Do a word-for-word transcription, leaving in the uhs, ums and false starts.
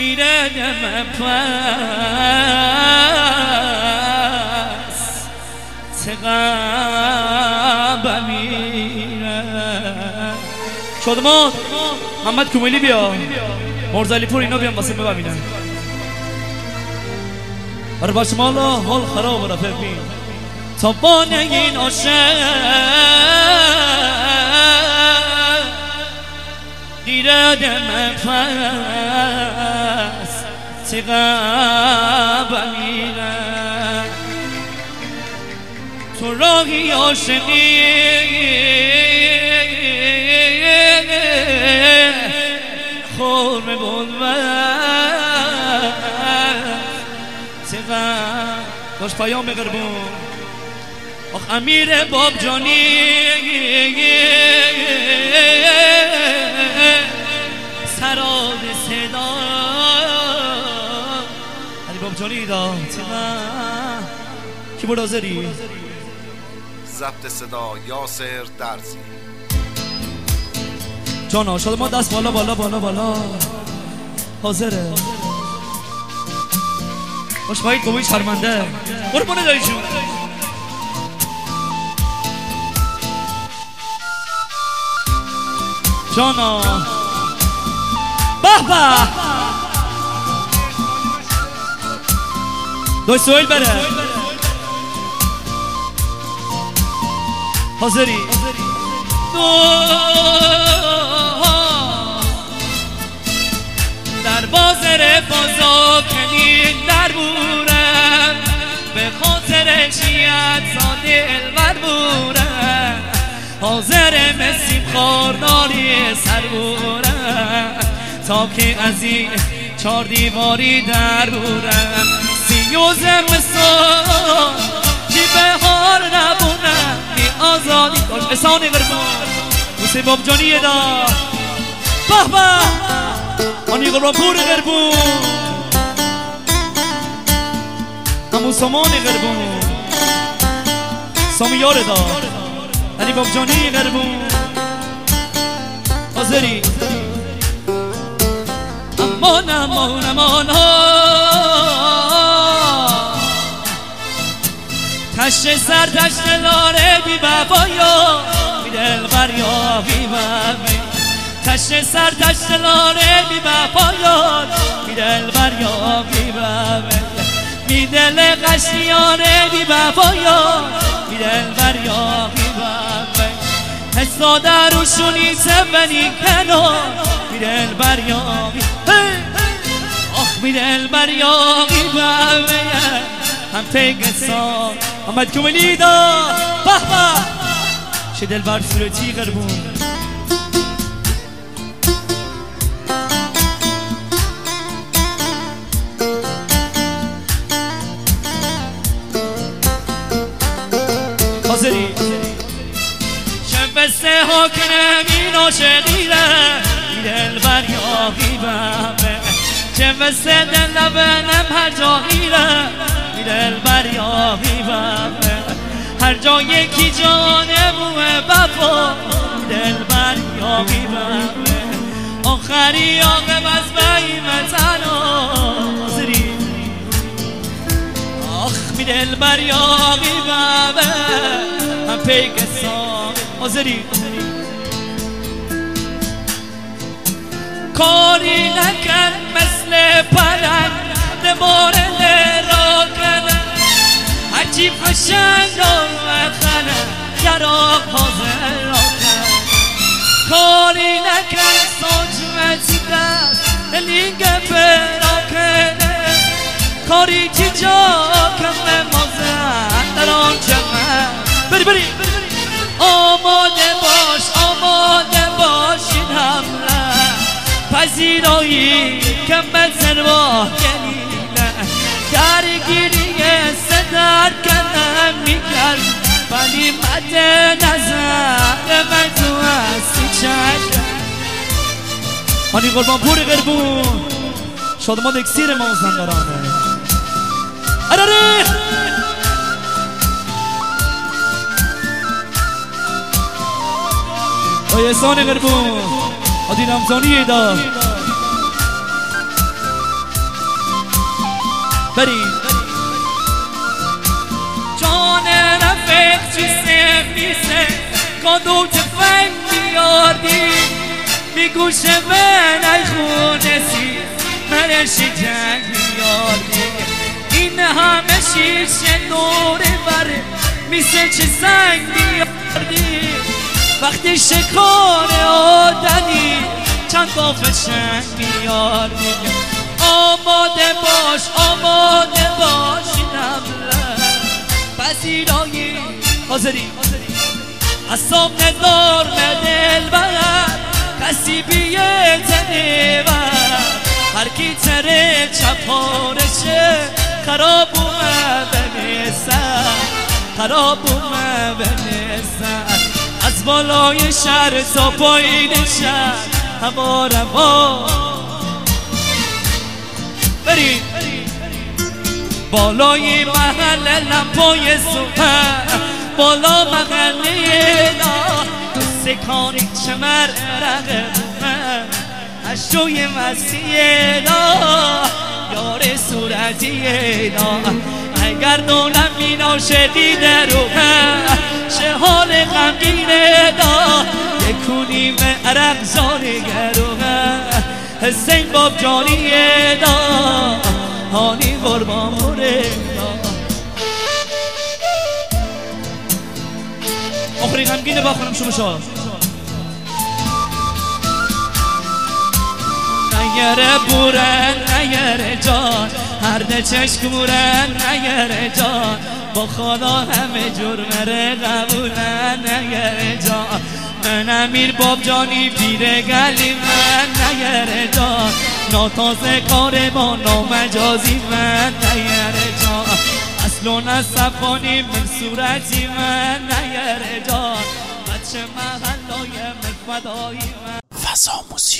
میره دم پس چقدر میره شادمان محمد کومیلی بیا مرزالی پور اینا بیان واسه ببینن آره باشه مالا حال خراب رفیقی تا بانه این عاشق دیره دم پس چقدر میره تو راهی عاشقی خورم بود و چقدر داشت پیام بگربون آخ امیر باب جانی سراد صدا علی باب جانی دا چقدر کی بود حاضری؟ ضبط صدا یاسر درزی جانا شده ما دست بالا بالا بالا بالا حاضره باش باید بابای شرمنده قربونه دایشون جانا به به دای سویل بره حاضری در بازر بازا کنید در بورم به خاطر شیعت زاده الور بورم حاضر مسیب خارداری سر بورم تا که از این چار دیواری در بورم سی و زمستان چی بهار نبونم نی آزادی داشت لسانی قربان موسی باب جانی دا به به آنی قربان پور قربون همون سامان قربون سامیار دا علی باب جانی قربون حاضری امان امان امان ها تشت سر تشت لاره بی بابایا بی دل بریا بی بابایا تشت سر تشت لاره بی بابایا بی دل بریا بی بابایا بی دل قشیانه بی بابایا بی دل بریا بی بابایا حسا دروشونی سبنی کنار بی دل بریا بی آخ بی دل بریا بی بابایا هم پیگستان محمد کومیلی دا به به چه دلبر صورتی قربون حاضری شب سه ها کنم این عاشقیره این دلبر یا غیبه شب سه دل نبنم هر جا غیره دلبر یا غیبم هر جا یکی جانه موه بفا دلبر یا غیبم آخری آقب از بیمتن آزری آخ می دلبر یا غیبم هم پیگستان آزری کاری نکن مثل پرند مورد را کنه هرچی فشنگ و خنه یراق حاضر را کنه کاری نکن ساجمتی دست دلینگ پیرا کنه کاری چی جا کم مازن در آن جمعه بری بری آماده باش آماده باش این حمله پذیرایی کم بزروا گلیله درگیری صدر کنم میکرد ولی مد نظر من تو هستی چک آنی قربان پور قربون شادمان اکسیر مازندرانه اراره آی احسان قربون آدی رمزانی دا بریم جان رفیق چیسته میسه کادو تفنگ بیاردی میگوشه من ای خونه سی منش جنگ بیاردی این همه شیشه نوره بره میسه چه سنگ بیاردی وقتی شکار آدمی چند کافه شنگ بیاردی آماده باش آماده باش نبله پذیرایی حاضری اصاب ندار ندل بر کسی بیه تنه بر هر کی تره چپارشه خراب اومه بنسن خراب اومه بنسن از بالای شهر تا پایین شهر هوا روا بریم بالای محل لپای صبح بالا محله دا سکانی چمر رقه بومه اشوی مسیح دا یار صورتی دا اگر دولم این عاشقی درومه چه حال غمگینه دا یکونیم عرق زاری گرومه حسین باب جانیه دا هانی قربان موره دا آخری غمگینه با خونم شما شا نیره بورن نیره جان هر ده چشک مورن نیره جان با خدا همه جرمره قبولن نیره جان من امیر باب جانی پیره گلی من نیره جان ناتازه کار با نامجازی من نیره جان اصل و نصفانی من صورتی من نیره جان بچه محلای من فدایی من